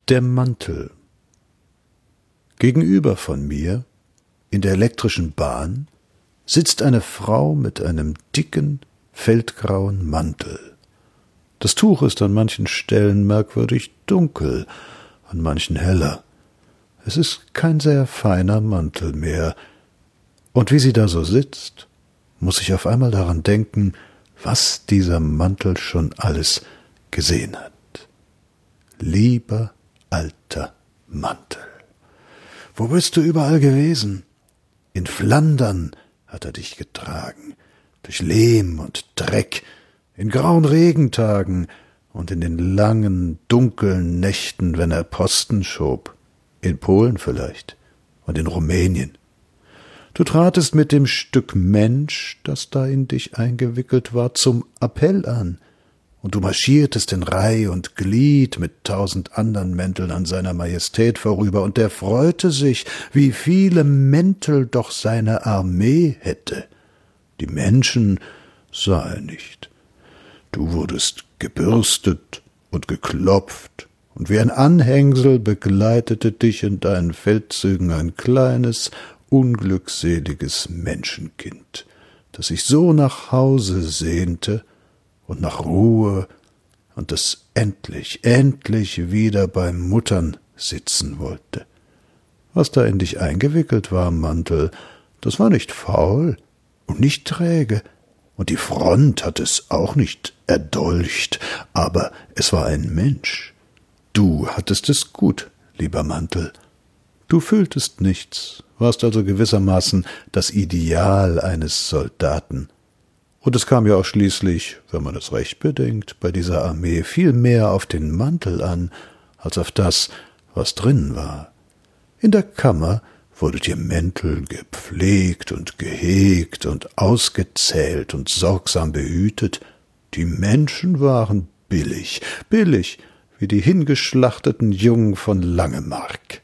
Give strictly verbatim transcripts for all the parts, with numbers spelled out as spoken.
Der Mantel. Gegenüber von mir, in der elektrischen Bahn, sitzt eine Frau mit einem dicken, feldgrauen Mantel. Das Tuch ist an manchen Stellen merkwürdig dunkel, an manchen heller. Es ist kein sehr feiner Mantel mehr. Und wie sie da so sitzt, muss ich auf einmal daran denken, was dieser Mantel schon alles gesehen hat. Lieber alter Mantel, wo bist du überall gewesen? In Flandern hat er dich getragen, durch Lehm und Dreck, in grauen Regentagen und in den langen, dunklen Nächten, wenn er Posten schob, in Polen vielleicht und in Rumänien. Du tratest mit dem Stück Mensch, das da in dich eingewickelt war, zum Appell an, und du marschiertest in Reih und Glied mit tausend andern Mänteln an seiner Majestät vorüber, und der freute sich, wie viele Mäntel doch seine Armee hätte. Die Menschen sah er nicht. Du wurdest gebürstet und geklopft, und wie ein Anhängsel begleitete dich in deinen Feldzügen ein kleines, unglückseliges Menschenkind, das sich so nach Hause sehnte und nach Ruhe und das endlich, endlich wieder beim Muttern sitzen wollte. Was da in dich eingewickelt war, Mantel, das war nicht faul und nicht träge, und die Front hat es auch nicht erdolcht, aber es war ein Mensch. Du hattest es gut, lieber Mantel. Du fühltest nichts, warst also gewissermaßen das Ideal eines Soldaten. Und es kam ja auch schließlich, wenn man es recht bedenkt, bei dieser Armee viel mehr auf den Mantel an, als auf das, was drin war. In der Kammer wurdet ihr Mäntel gepflegt und gehegt und ausgezählt und sorgsam behütet. Die Menschen waren billig, billig, wie die hingeschlachteten Jungen von Langemark.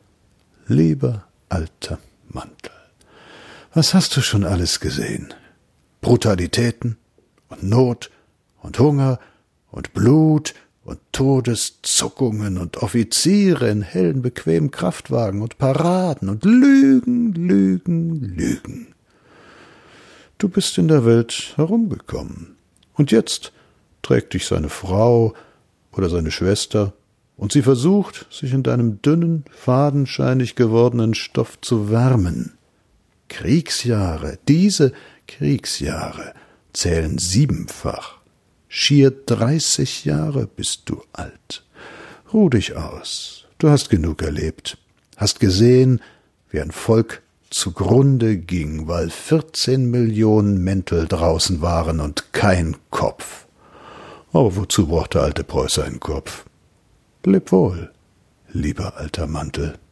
Lieber alter Mantel, was hast du schon alles gesehen? Brutalitäten und Not und Hunger und Blut und Todeszuckungen und Offiziere in hellen, bequemen Kraftwagen und Paraden und Lügen, Lügen, Lügen. Du bist in der Welt herumgekommen, und jetzt trägt dich seine Frau oder seine Schwester, und sie versucht, sich in deinem dünnen, fadenscheinig gewordenen Stoff zu wärmen. Kriegsjahre, diese Kriegsjahre zählen siebenfach. Schier dreißig Jahre bist du alt. Ruh dich aus, du hast genug erlebt, hast gesehen, wie ein Volk zugrunde ging, weil vierzehn Millionen Mäntel draußen waren und kein Kopf. Aber wozu braucht der alte Preußer einen Kopf? Leb wohl, lieber alter Mantel.